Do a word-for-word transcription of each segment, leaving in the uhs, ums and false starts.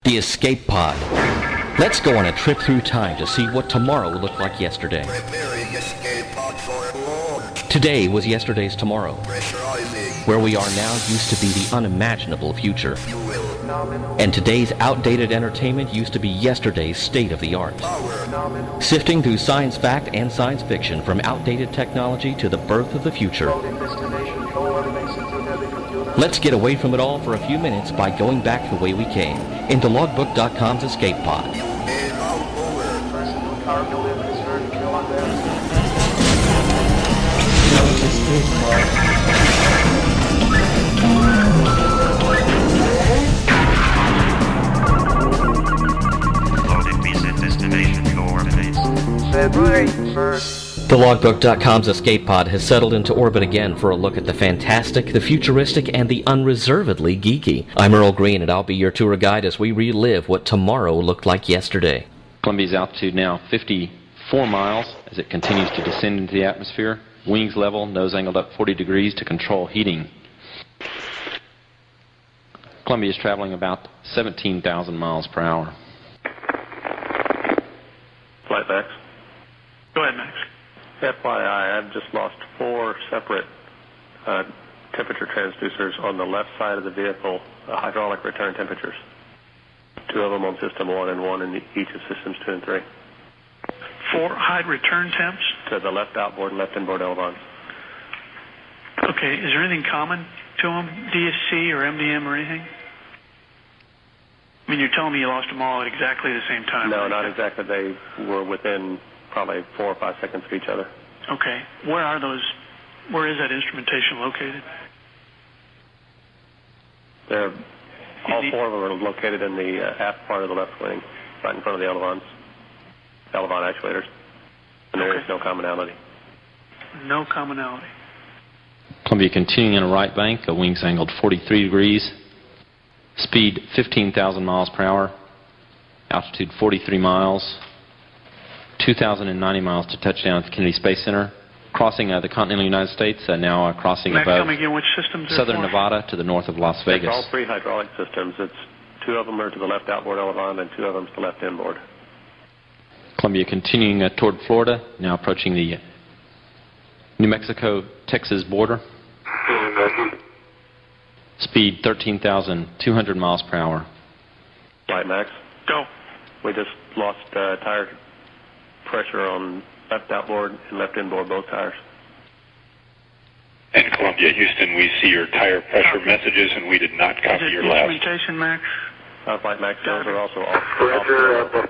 The Escape Pod. Let's go on a trip through time to see what tomorrow looked like yesterday. Preparing escape pod for launch. Today was yesterday's tomorrow. Pressurizing. Where we are now used to be the unimaginable future. Fuel. And today's outdated entertainment used to be yesterday's state-of-the-art. Power. Sifting through science fact and science fiction from outdated technology to the birth of the future. Let's get away from it all for a few minutes by going back the way we came, into logbook dot com's Escape Pod. And out over. Loaded recent destination coordinates. February first. The logbook dot com's Escape Pod has settled into orbit again for a look at the fantastic, the futuristic, and the unreservedly geeky. I'm Earl Green, and I'll be your tour guide as we relive what tomorrow looked like yesterday. Columbia's altitude now fifty-four miles as it continues to descend into the atmosphere. Wings level, nose angled up forty degrees to control heating. Columbia is traveling about seventeen thousand miles per hour. Flight Max. Go ahead, Max. F Y I, I've just lost four separate uh, temperature transducers on the left side of the vehicle, uh, hydraulic return temperatures. Two of them on system one and one in each of systems two and three. Four high return temps? To the left outboard and left inboard elevons. Okay, is there anything common to them? D S C or M D M or anything? I mean, you're telling me you lost them all at exactly the same time. No, right? not exactly. They were within probably four or five seconds of each other. Okay. Where are those, where is that instrumentation located? They're, all the- four of them are located in the uh, aft part of the left wing, right in front of the elevons, elevon actuators. And there Okay. is no commonality. No commonality. Columbia continuing in a right bank, a wings angled forty-three degrees, speed fifteen thousand miles per hour, altitude forty-three miles, two thousand ninety miles to touchdown at the Kennedy Space Center, crossing uh, the continental United States, uh, now uh, crossing Max, tell above me again which systems are southern for? Nevada to the north of Las Vegas. It's all three hydraulic systems. It's two of them are to the left outboard elevon and two of them to the left inboard. Columbia continuing uh, toward Florida, now approaching the uh, New Mexico-Texas border. Speed thirteen thousand two hundred miles per hour. Flight Max. Go. We just lost uh, tire pressure on left outboard and left inboard, both tires. And Columbia, Houston, we see your tire pressure messages, and we did not Is copy it your last. instrumentation, Max? Uh, Flight Max, those Copy. are also off. off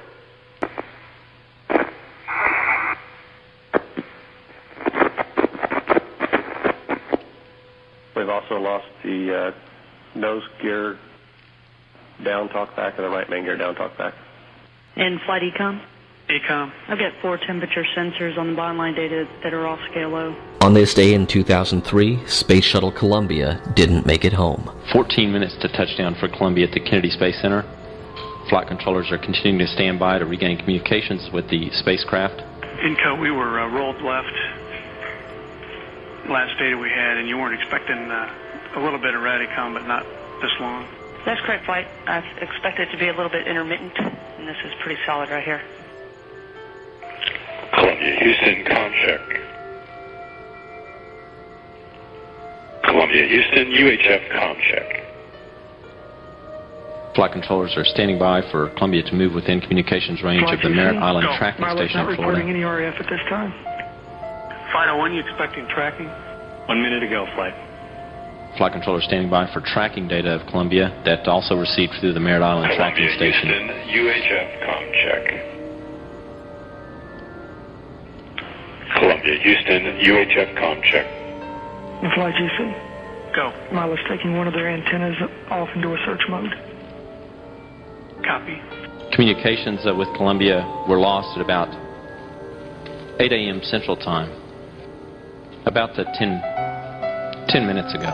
We've also lost the uh, nose gear down talkback and the right main gear down talkback. And flight econ? Ecom. I've got four temperature sensors on the bottom line data that are off scale low. On this day in two thousand three, Space Shuttle Columbia didn't make it home. fourteen minutes to touchdown for Columbia at the Kennedy Space Center. Flight controllers are continuing to stand by to regain communications with the spacecraft. Inco, we were uh, rolled left last data we had, and you weren't expecting uh, a little bit of Radicom, but not this long. That's correct, flight. I expect it to be a little bit intermittent, and this is pretty solid right here. Columbia, Houston, com check. Columbia, Houston, U H F, com check. Flight controllers are standing by for Columbia to move within communications range of the Merritt Island Go. Tracking Marley's Station not in Florida. reporting any R F at this time. Flight oh one, you expecting tracking? One minute ago, flight. Flight controllers standing by for tracking data of Columbia that also received through the Merritt Island Tracking Columbia, Station. Houston, U H F, com check. Columbia, Houston, U H F, com check. And flight G C. Go. Milo's taking one of their antennas off into a search mode. Copy. Communications uh, with Columbia were lost at about eight a.m. Central Time, about the ten, ten minutes ago.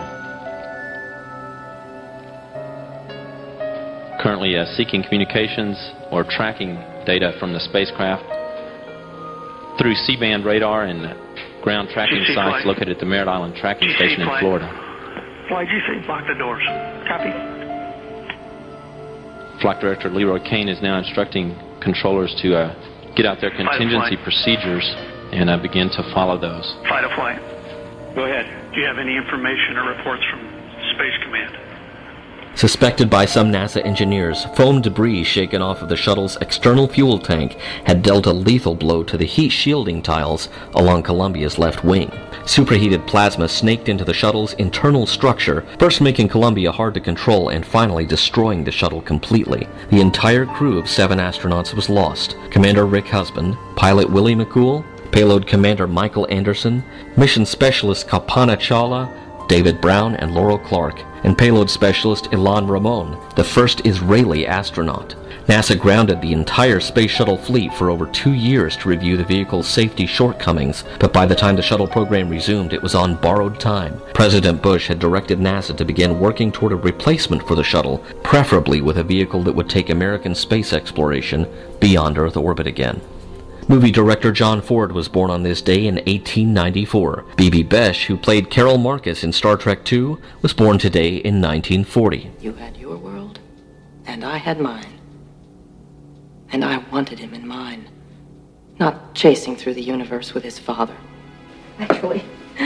Currently uh, seeking communications or tracking data from the spacecraft through C-band radar and ground tracking G C sites flight. located at the Merritt Island Tracking G C Station in flight. Florida. Flight G C. Lock the doors. Copy. Flight Director Leroy Kane is now instructing controllers to uh, get out their contingency procedures and uh, begin to follow those. Fight or flight. Go ahead. Do you have any information or reports from Space Command? Suspected by some NASA engineers, foam debris shaken off of the shuttle's external fuel tank had dealt a lethal blow to the heat shielding tiles along Columbia's left wing. Superheated plasma snaked into the shuttle's internal structure, first making Columbia hard to control and finally destroying the shuttle completely. The entire crew of seven astronauts was lost. Commander Rick Husband, pilot Willie McCool, payload commander Michael Anderson, mission specialist Kalpana Chawla, David Brown and Laurel Clark, and payload specialist Ilan Ramon, the first Israeli astronaut. NASA grounded the entire space shuttle fleet for over two years to review the vehicle's safety shortcomings, but by the time the shuttle program resumed, it was on borrowed time. President Bush had directed NASA to begin working toward a replacement for the shuttle, preferably with a vehicle that would take American space exploration beyond Earth orbit again. Movie director John Ford was born on this day in eighteen ninety-four. Bebe Besch, who played Carol Marcus in Star Trek two, was born today in nineteen forty. You had your world, and I had mine. And I wanted him in mine, not chasing through the universe with his father. Actually,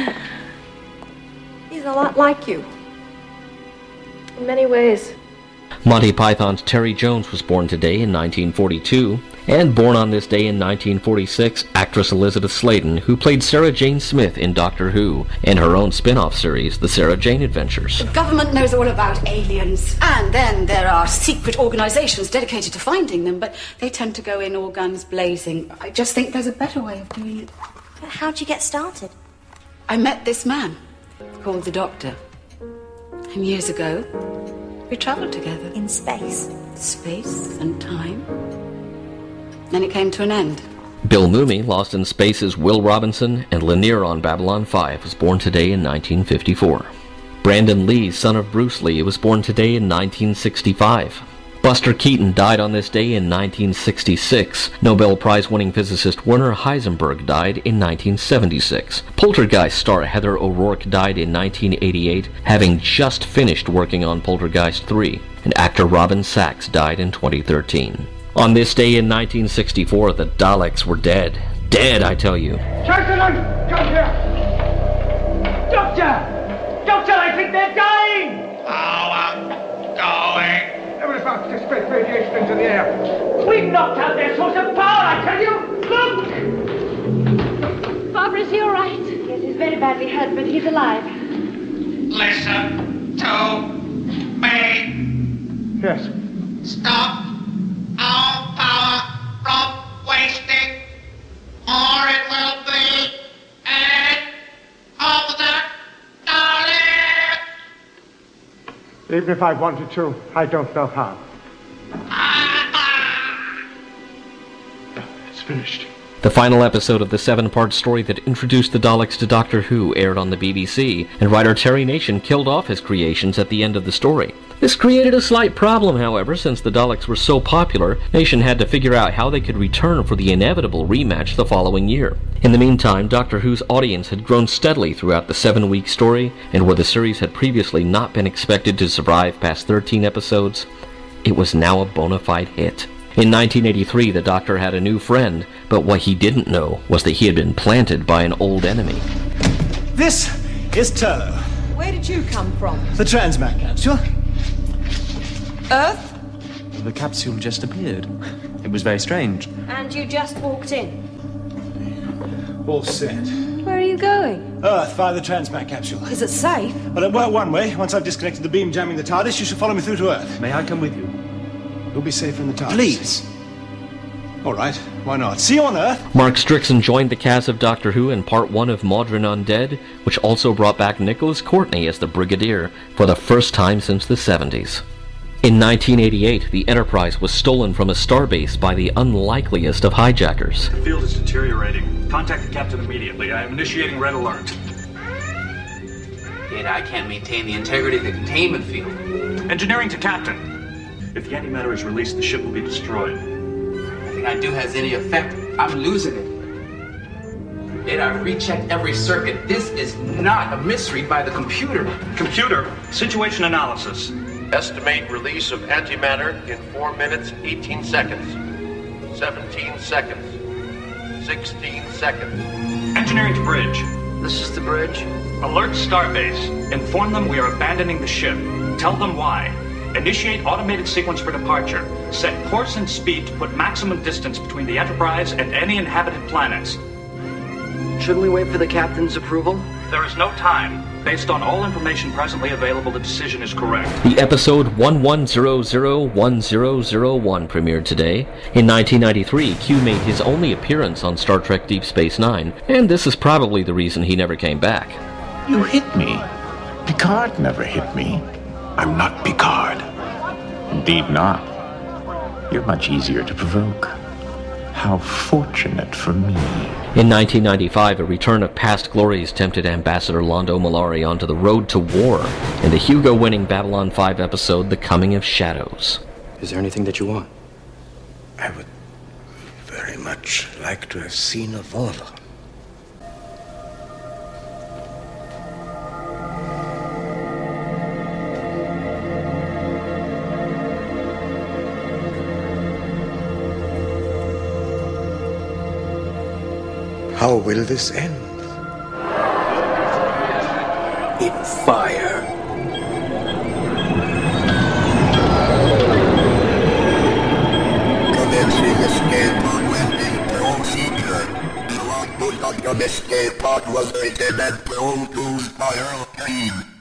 he's a lot like you. In many ways. Monty Python's Terry Jones was born today in nineteen forty-two, and born on this day in nineteen forty-six, actress Elizabeth Sladen, who played Sarah Jane Smith in Doctor Who, and her own spin-off series, The Sarah Jane Adventures. The government knows all about aliens, and then there are secret organizations dedicated to finding them, but they tend to go in all guns blazing. I just think there's a better way of doing it. How'd you get started? I met this man, called the Doctor, and years ago, we traveled together. In space? Space and time. Then it came to an end. Bill Mumy, Lost in Space's Will Robinson, and Lanier on Babylon five, was born today in nineteen fifty-four. Brandon Lee, son of Bruce Lee, was born today in nineteen sixty-five. Buster Keaton died on this day in nineteen sixty-six. Nobel Prize-winning physicist Werner Heisenberg died in nineteen seventy-six. Poltergeist star Heather O'Rourke died in nineteen eighty-eight, having just finished working on Poltergeist three. And actor Robin Sachs died in twenty thirteen. On this day in nineteen sixty-four, the Daleks were dead. Dead, I tell you. Gentlemen, come here! Doctor! Doctor, I think they're dying! Oh, I'm going. They were about to spread radiation into the air. We've knocked out their source of power, I tell you! Look! Barbara, is he all right? Yes, he's very badly hurt, but he's alive. Listen to me. Yes. Stop our power from wasting, or it will be end of the Daleks. Even if I wanted to, I don't know how. It's finished. The final episode of the seven-part story that introduced the Daleks to Doctor Who aired on the B B C, and writer Terry Nation killed off his creations at the end of the story. This created a slight problem, however, since the Daleks were so popular, Nation had to figure out how they could return for the inevitable rematch the following year. In the meantime, Doctor Who's audience had grown steadily throughout the seven-week story, and where the series had previously not been expected to survive past thirteen episodes, it was now a bona fide hit. In nineteen eighty-three, the Doctor had a new friend, but what he didn't know was that he had been planted by an old enemy. This is Turlo. Where did you come from? The Transmat capsule. Earth? The capsule just appeared. It was very strange. And you just walked in? All set. Where are you going? Earth via the Transmat capsule. Is it safe? Well, it worked one way. Once I've disconnected the beam jamming the TARDIS, you shall follow me through to Earth. May I come with you? You'll be safer in the TARDIS. Please. All right, why not? See you on Earth. Mark Strickson joined the cast of Doctor Who in part one of Mawdryn Undead, which also brought back Nicholas Courtney as the Brigadier for the first time since the seventies. In nineteen eighty-eight, the Enterprise was stolen from a starbase by the unlikeliest of hijackers. The field is deteriorating. Contact the captain immediately. I am initiating red alert. Data, I can't maintain the integrity of the containment field. Engineering to captain. If the antimatter is released, the ship will be destroyed. Nothing I do has any effect. I'm losing it. Data, I've rechecked every circuit. This is not a misread by the computer. Computer, situation analysis. Estimate release of antimatter in four minutes, eighteen seconds. seventeen seconds. sixteen seconds. Engineering to bridge. This is the bridge. Alert Starbase. Inform them we are abandoning the ship. Tell them why. Initiate automated sequence for departure. Set course and speed to put maximum distance between the Enterprise and any inhabited planets. Shouldn't we wait for the captain's approval? There is no time. Based on all information presently available, the decision is correct. The episode one one zero zero one zero zero one premiered today. In nineteen ninety-three, Q made his only appearance on Star Trek Deep Space Nine, and this is probably the reason he never came back. You hit me. Picard never hit me. I'm not Picard. Indeed not. You're much easier to provoke. How fortunate for me. In nineteen ninety-five, a return of past glories tempted Ambassador Londo Mollari onto the road to war in the Hugo-winning Babylon five episode, The Coming of Shadows. Is there anything that you want? I would very much like to have seen Avala. How will this end? In fire. Commencing escape pod landing procedure. The logbook of escape pod was rated at Pro Tools by Earl Green.